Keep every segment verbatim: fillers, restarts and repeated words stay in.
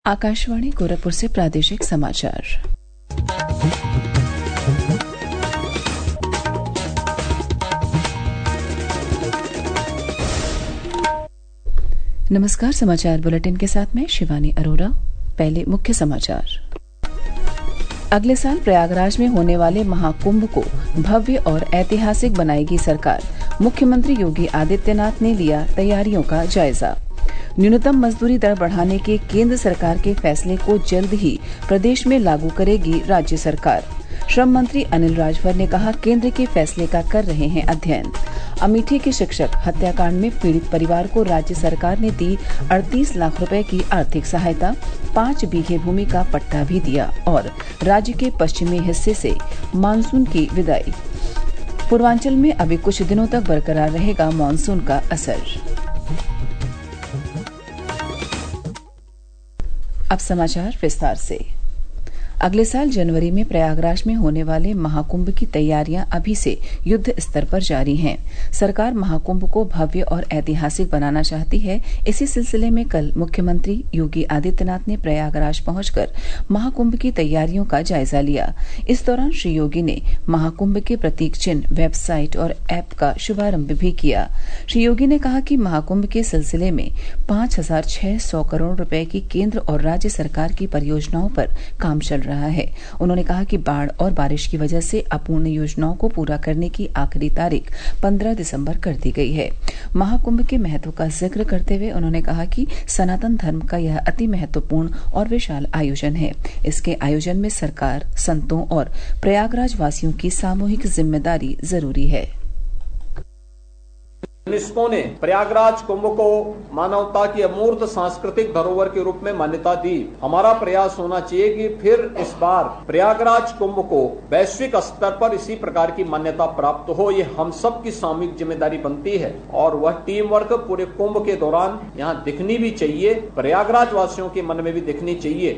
आकाशवाणी गोरखपुर से प्रादेशिक समाचार। नमस्कार, समाचार बुलेटिन के साथ मैं शिवानी अरोरा। पहले मुख्य समाचार। अगले साल प्रयागराज में होने वाले महाकुंभ को भव्य और ऐतिहासिक बनाएगी सरकार। मुख्यमंत्री योगी आदित्यनाथ ने लिया तैयारियों का जायजा। न्यूनतम मजदूरी दर बढ़ाने के केंद्र सरकार के फैसले को जल्द ही प्रदेश में लागू करेगी राज्य सरकार। श्रम मंत्री अनिल राजभर ने कहा, केंद्र के फैसले का कर रहे हैं अध्ययन। अमेठी के शिक्षक हत्याकांड में पीड़ित परिवार को राज्य सरकार ने दी अड़तीस लाख रुपए की आर्थिक सहायता, पांच बीघे भूमि का पट्टा भी दिया। और राज्य के पश्चिमी हिस्से से मानसून की विदाई। पूर्वांचल में अभी कुछ दिनों तक बरकरार रहेगा मानसून का असर। अब समाचार विस्तार से। अगले साल जनवरी में प्रयागराज में होने वाले महाकुंभ की तैयारियां अभी से युद्ध स्तर पर जारी हैं। सरकार महाकुंभ को भव्य और ऐतिहासिक बनाना चाहती है। इसी सिलसिले में कल मुख्यमंत्री योगी आदित्यनाथ ने प्रयागराज पहुंचकर महाकुंभ की तैयारियों का जायजा लिया। इस दौरान श्री योगी ने महाकुंभ के प्रतीक चिन्ह, वेबसाइट और ऐप का शुभारंभ भी किया। श्री योगी ने कहा कि महाकुंभ के सिलसिले में पांच हजार छह सौ करोड़ रुपए की केंद्र और राज्य सरकार की परियोजनाओं पर काम चल रहा रहा है। उन्होंने कहा कि बाढ़ और बारिश की वजह से अपूर्ण योजनाओं को पूरा करने की आखिरी तारीख पंद्रह दिसंबर कर दी गई है। महाकुंभ के महत्व का जिक्र करते हुए उन्होंने कहा कि सनातन धर्म का यह अति महत्वपूर्ण और विशाल आयोजन है। इसके आयोजन में सरकार, संतों और प्रयागराज वासियों की सामूहिक जिम्मेदारी जरूरी है। यूनेस्को ने प्रयागराज कुंभ को मानवता की अमूर्त सांस्कृतिक धरोहर के रूप में मान्यता दी। हमारा प्रयास होना चाहिए कि फिर इस बार प्रयागराज कुंभ को वैश्विक स्तर पर इसी प्रकार की मान्यता प्राप्त हो। ये हम सब की सामूहिक जिम्मेदारी बनती है और वह टीम वर्क पूरे कुंभ के दौरान यहाँ दिखनी भी चाहिए, प्रयागराज वासियों के मन में भी दिखनी चाहिए।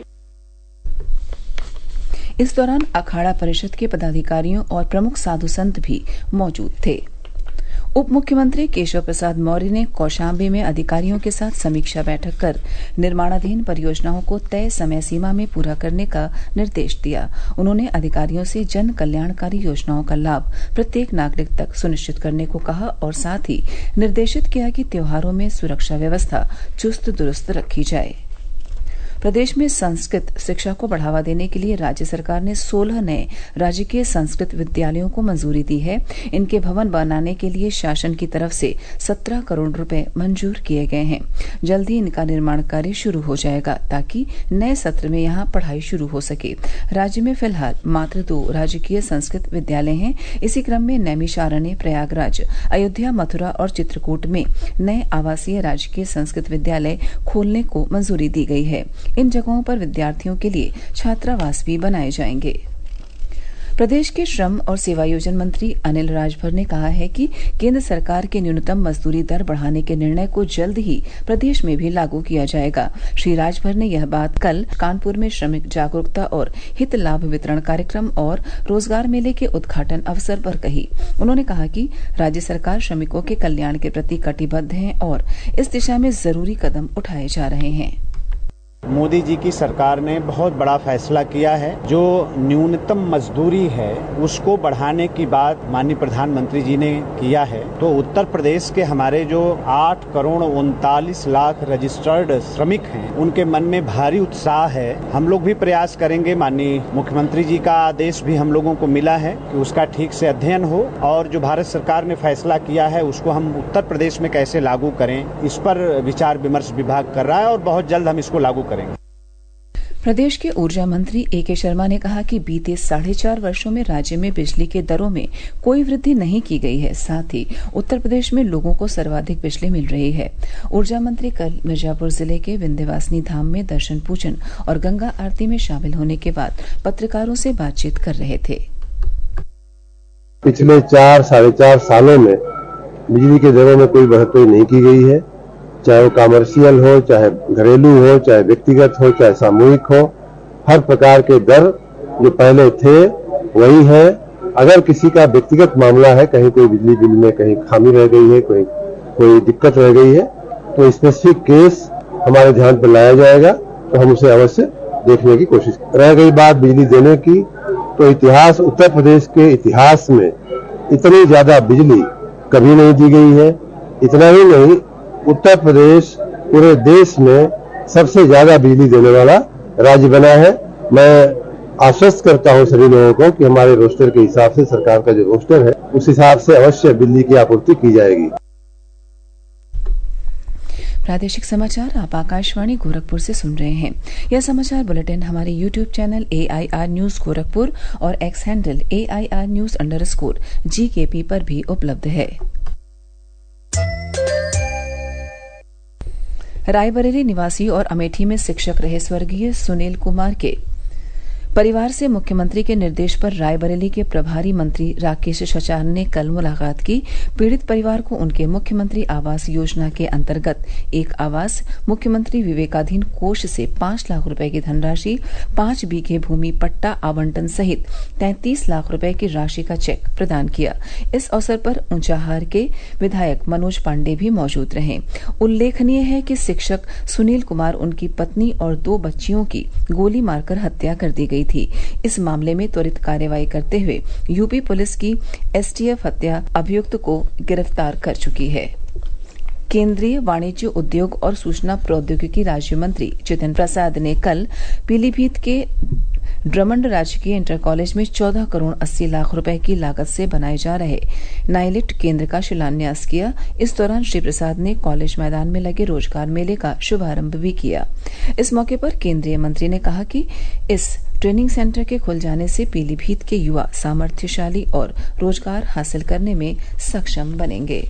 इस दौरान अखाड़ा परिषद के पदाधिकारियों और प्रमुख साधु संत भी मौजूद थे। उप मुख्यमंत्री केशव प्रसाद मौर्य ने कौशाम्बी में अधिकारियों के साथ समीक्षा बैठक कर निर्माणाधीन परियोजनाओं को तय समय सीमा में पूरा करने का निर्देश दिया। उन्होंने अधिकारियों से जन कल्याणकारी योजनाओं का लाभ प्रत्येक नागरिक तक सुनिश्चित करने को कहा और साथ ही निर्देशित किया कि त्योहारों में सुरक्षा व्यवस्था चुस्त दुरुस्त रखी जाए। प्रदेश में संस्कृत शिक्षा को बढ़ावा देने के लिए राज्य सरकार ने सोलह नए राजकीय संस्कृत विद्यालयों को मंजूरी दी है। इनके भवन बनाने के लिए शासन की तरफ से सत्रह करोड़ रुपए मंजूर किए गए हैं। जल्द ही इनका निर्माण कार्य शुरू हो जाएगा ताकि नए सत्र में यहां पढ़ाई शुरू हो सके। राज्य में फिलहाल मात्र दो राजकीय संस्कृत विद्यालय हैं। इसी क्रम में नैमिषारण्य, प्रयागराज, अयोध्या, मथुरा और चित्रकूट में नए आवासीय राजकीय संस्कृत विद्यालय खोलने को मंजूरी दी गई है। इन जगहों पर विद्यार्थियों के लिए छात्रावास भी बनाए जाएंगे। प्रदेश के श्रम और सेवायोजन मंत्री अनिल राजभर ने कहा है कि केंद्र सरकार के न्यूनतम मजदूरी दर बढ़ाने के निर्णय को जल्द ही प्रदेश में भी लागू किया जाएगा। श्री राजभर ने यह बात कल कानपुर में श्रमिक जागरूकता और हित लाभ वितरण कार्यक्रम और रोजगार मेले के उद्घाटन अवसर पर कही। उन्होंने कहा कि राज्य सरकार श्रमिकों के कल्याण के प्रति कटिबद्ध है और इस दिशा में जरूरी कदम उठाए जा रहे हैं। मोदी जी की सरकार ने बहुत बड़ा फैसला किया है। जो न्यूनतम मजदूरी है उसको बढ़ाने की बात माननीय प्रधानमंत्री जी ने किया है। तो उत्तर प्रदेश के हमारे जो आठ करोड़ उनतालीस लाख रजिस्टर्ड श्रमिक हैं, उनके मन में भारी उत्साह है। हम लोग भी प्रयास करेंगे, माननीय मुख्यमंत्री जी का आदेश भी हम लोगों को मिला है कि उसका ठीक से अध्ययन हो और जो भारत सरकार ने फैसला किया है उसको हम उत्तर प्रदेश में कैसे लागू करें, इस पर विचार विमर्श विभाग कर रहा है और बहुत जल्द हम इसको लागू करेंगे। प्रदेश के ऊर्जा मंत्री ए के शर्मा ने कहा कि बीते साढ़े चार वर्षो में राज्य में बिजली के दरों में कोई वृद्धि नहीं की गई है। साथ ही उत्तर प्रदेश में लोगों को सर्वाधिक बिजली मिल रही है। ऊर्जा मंत्री कल मिर्जापुर जिले के विंध्यवासिनी धाम में दर्शन पूजन और गंगा आरती में शामिल होने के बाद पत्रकारों से बातचीत कर रहे थे। पिछले चार साढ़े चार सालों में बिजली के दरों में कोई बढ़ोतरी नहीं की गई है, चाहे वो कमर्शियल हो, चाहे घरेलू हो, चाहे व्यक्तिगत हो, चाहे सामूहिक हो। हर प्रकार के दर जो पहले थे वही है। अगर किसी का व्यक्तिगत मामला है, कहीं कोई बिजली बिल में कहीं खामी रह गई है, कोई कोई दिक्कत रह गई है, तो स्पेसिफिक केस हमारे ध्यान पर लाया जाएगा तो हम उसे अवश्य देखने की कोशिश करें। रह गई बात बिजली देने की, तो इतिहास उत्तर प्रदेश के इतिहास में इतनी ज्यादा बिजली कभी नहीं दी गई है। इतना ही नहीं, उत्तर प्रदेश पूरे देश में सबसे ज्यादा बिजली देने वाला राज्य बना है। मैं आश्वस्त करता हूं सभी लोगों को कि हमारे रोस्टर के हिसाब से, सरकार का जो रोस्टर है उस हिसाब से अवश्य बिजली की आपूर्ति की जाएगी। प्रादेशिक समाचार आप आकाशवाणी गोरखपुर से सुन रहे हैं। यह समाचार बुलेटिन हमारे YouTube channel A I R news Gorakhpur और X handle A I R news underscore G K P पर भी उपलब्ध है। रायबरेली निवासी और अमेठी में शिक्षक रहे स्वर्गीय सुनील कुमार के परिवार से मुख्यमंत्री के निर्देश पर रायबरेली के प्रभारी मंत्री राकेश शचान ने कल मुलाकात की। पीड़ित परिवार को उनके मुख्यमंत्री आवास योजना के अंतर्गत एक आवास, मुख्यमंत्री विवेकाधीन कोष से पांच लाख रुपए की धनराशि, पांच बीघे भूमि पट्टा आवंटन सहित तैंतीस लाख रुपए की राशि का चेक प्रदान किया। इस अवसर पर ऊंचाहार के विधायक मनोज पांडे भी मौजूद रहे। उल्लेखनीय है कि शिक्षक सुनील कुमार, उनकी पत्नी और दो बच्चियों की गोली मारकर हत्या कर दी गई थी। इस मामले में त्वरित कार्रवाई करते हुए यूपी पुलिस की एस टी एफ हत्या अभियुक्त को गिरफ्तार कर चुकी है। केंद्रीय वाणिज्य, उद्योग और सूचना प्रौद्योगिकी राज्य मंत्री जितिन प्रसाद ने कल पीलीभीत के ड्रमंड राजकीय इंटर कॉलेज में चौदह करोड़ अस्सी लाख रुपए की लागत से बनाए जा रहे नाइलिट केंद्र का शिलान्यास किया। इस दौरान श्री प्रसाद ने कॉलेज मैदान में लगे रोजगार मेले का शुभारंभ भी किया। इस मौके पर केंद्रीय मंत्री ने कहा कि इस ट्रेनिंग सेंटर के खुल जाने से पीलीभीत के युवा सामर्थ्यशाली और रोजगार हासिल करने में सक्षम बनेंगे।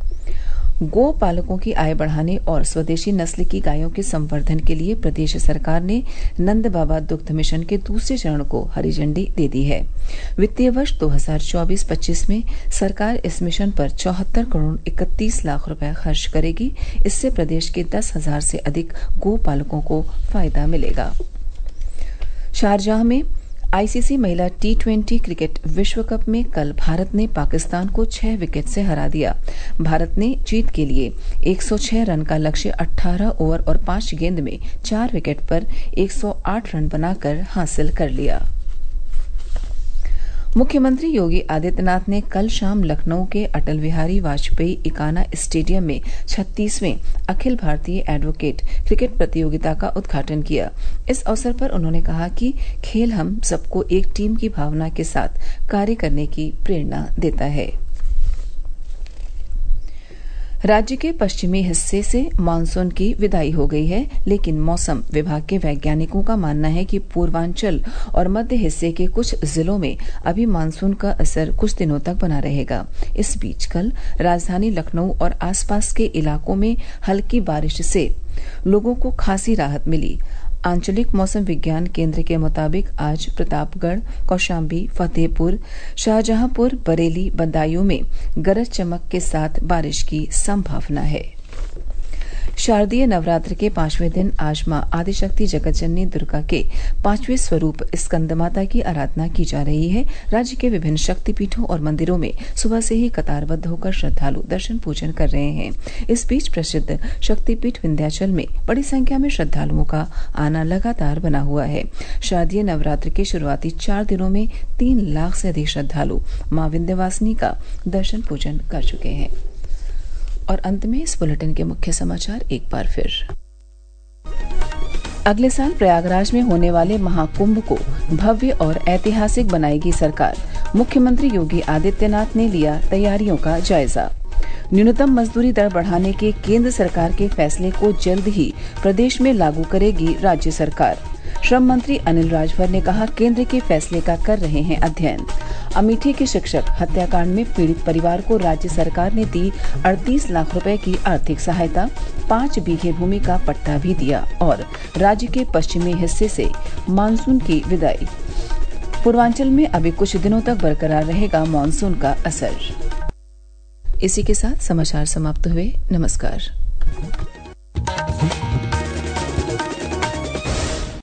गो पालकों की आय बढ़ाने और स्वदेशी नस्ल की गायों के संवर्धन के लिए प्रदेश सरकार ने नंद बाबा दुग्ध मिशन के दूसरे चरण को हरी झंडी दे दी है। वित्तीय वर्ष दो हज़ार चौबीस पच्चीस में सरकार इस मिशन पर चौहत्तर करोड़ इकतीस लाख रुपए खर्च करेगी। इससे प्रदेश के दस हजार से अधिक गो पालकों को फायदा मिलेगा। शारजाह में आईसीसी महिला टी ट्वेंटी क्रिकेट विश्व कप में कल भारत ने पाकिस्तान को छह विकेट से हरा दिया। भारत ने जीत के लिए एक सौ छह रन का लक्ष्य अठारह ओवर और पांच गेंद में चार विकेट पर एक सौ आठ रन बनाकर हासिल कर लिया। मुख्यमंत्री योगी आदित्यनाथ ने कल शाम लखनऊ के अटल बिहारी वाजपेयी इकाना स्टेडियम में छत्तीसवें अखिल भारतीय एडवोकेट क्रिकेट प्रतियोगिता का उद्घाटन किया। इस अवसर पर उन्होंने कहा कि खेल हम सबको एक टीम की भावना के साथ कार्य करने की प्रेरणा देता है। राज्य के पश्चिमी हिस्से से मानसून की विदाई हो गई है, लेकिन मौसम विभाग के वैज्ञानिकों का मानना है कि पूर्वांचल और मध्य हिस्से के कुछ जिलों में अभी मानसून का असर कुछ दिनों तक बना रहेगा। इस बीच कल राजधानी लखनऊ और आसपास के इलाकों में हल्की बारिश से लोगों को खासी राहत मिली। आंचलिक मौसम विज्ञान केंद्र के मुताबिक आज प्रतापगढ़, कौशाम्बी, फतेहपुर, शाहजहांपुर, बरेली, बदायूं में गरज चमक के साथ बारिश की संभावना है। शारदीय नवरात्र के पांचवें दिन आज मां आदिशक्ति जगतजननी दुर्गा के पांचवें स्वरूप स्कंदमाता की आराधना की जा रही है। राज्य के विभिन्न शक्तिपीठों और मंदिरों में सुबह से ही कतारबद्ध होकर श्रद्धालु दर्शन पूजन कर रहे हैं। इस बीच प्रसिद्ध शक्तिपीठ विंध्याचल में बड़ी संख्या में श्रद्धालुओं का आना लगातार बना हुआ है। शारदीय नवरात्र के शुरुआती चार दिनों में तीन लाख से अधिक श्रद्धालु मां विंध्यवासिनी का दर्शन पूजन कर चुके हैं। और अंत में इस बुलेटिन के मुख्य समाचार एक बार फिर। अगले साल प्रयागराज में होने वाले महाकुंभ को भव्य और ऐतिहासिक बनाएगी सरकार। मुख्यमंत्री योगी आदित्यनाथ ने लिया तैयारियों का जायजा। न्यूनतम मजदूरी दर बढ़ाने के केंद्र सरकार के फैसले को जल्द ही प्रदेश में लागू करेगी राज्य सरकार। श्रम मंत्री अनिल राजभर ने कहा, केंद्र के फैसले का कर रहे हैं अध्ययन। अमेठी के शिक्षक हत्याकांड में पीड़ित परिवार को राज्य सरकार ने दी अड़तीस लाख रुपए की आर्थिक सहायता, पांच बीघे भूमि का पट्टा भी दिया। और राज्य के पश्चिमी हिस्से से मानसून की विदाई। पूर्वांचल में अभी कुछ दिनों तक बरकरार रहेगा मानसून का असर। इसी के साथ समाचार समाप्त हुए। नमस्कार।